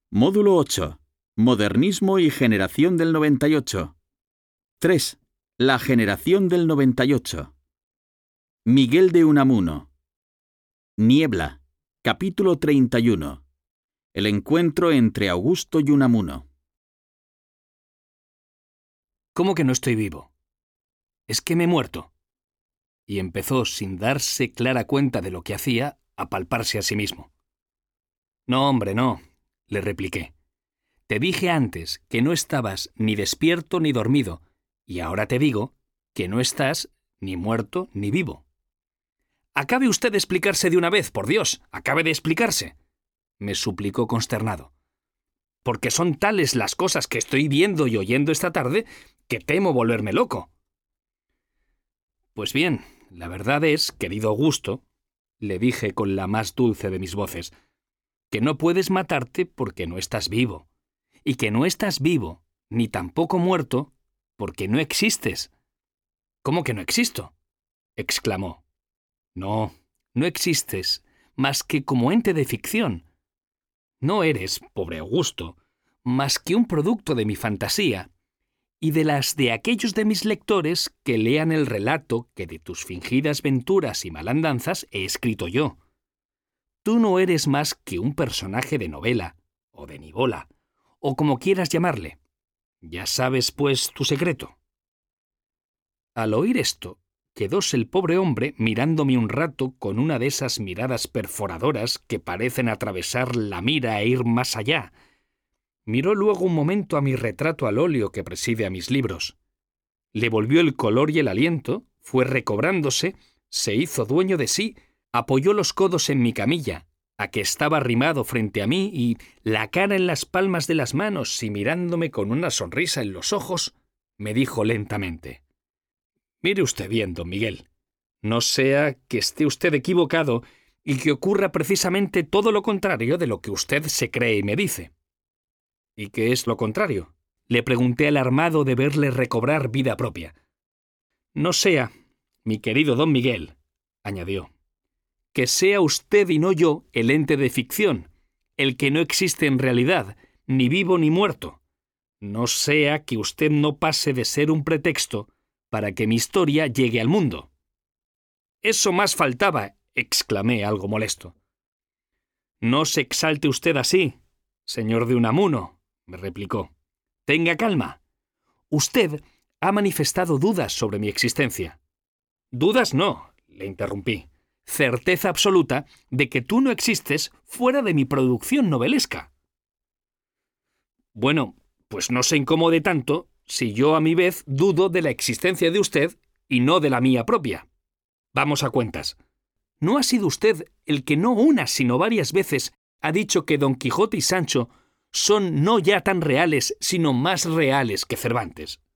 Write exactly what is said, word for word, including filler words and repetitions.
Módulo ocho. Modernismo y generación del noventa y ocho. tres. La generación del noventa y ocho. Miguel de Unamuno. Niebla. Capítulo treinta y uno. El encuentro entre Augusto y Unamuno. ¿Cómo que no estoy vivo? Es que me he muerto. Y empezó, sin darse clara cuenta de lo que hacía, a palparse a sí mismo. No, hombre, no, le repliqué. Te dije antes que no estabas ni despierto ni dormido, y ahora te digo que no estás ni muerto ni vivo. Acabe usted de explicarse de una vez, por Dios, acabe de explicarse, me suplicó consternado. Porque son tales las cosas que estoy viendo y oyendo esta tarde que temo volverme loco. Pues bien, la verdad es, querido Augusto, le dije con la más dulce de mis voces, que no puedes matarte porque no estás vivo, y que no estás vivo, ni tampoco muerto, porque no existes. ¿Cómo que no existo?, exclamó. No, no existes, más que como ente de ficción. No eres, pobre Augusto, más que un producto de mi fantasía, y de las de aquellos de mis lectores que lean el relato que de tus fingidas venturas y malandanzas he escrito yo. Tú no eres más que un personaje de novela, o de nivola, o como quieras llamarle. Ya sabes, pues, tu secreto. Al oír esto, quedóse el pobre hombre mirándome un rato con una de esas miradas perforadoras que parecen atravesar la mira e ir más allá. Miró luego un momento a mi retrato al óleo que preside a mis libros. Le volvió el color y el aliento, fue recobrándose, se hizo dueño de sí, apoyó los codos en mi camilla, a que estaba arrimado frente a mí, y la cara en las palmas de las manos y mirándome con una sonrisa en los ojos, me dijo lentamente: «Mire usted bien, don Miguel, no sea que esté usted equivocado y que ocurra precisamente todo lo contrario de lo que usted se cree y me dice». «¿Y qué es lo contrario?», le pregunté alarmado de verle recobrar vida propia. «No sea, mi querido don Miguel», añadió, «que sea usted y no yo el ente de ficción, el que no existe en realidad, ni vivo ni muerto. No sea que usted no pase de ser un pretexto para que mi historia llegue al mundo». «Eso más faltaba», exclamé algo molesto. «No se exalte usted así, señor de Unamuno», me replicó. «Tenga calma. Usted ha manifestado dudas sobre mi existencia». «Dudas no», le interrumpí. «Certeza absoluta de que tú no existes fuera de mi producción novelesca». «Bueno, pues no se incomode tanto si yo a mi vez dudo de la existencia de usted y no de la mía propia. Vamos a cuentas. ¿No ha sido usted el que no una sino varias veces ha dicho que Don Quijote y Sancho son no ya tan reales, sino más reales que Cervantes?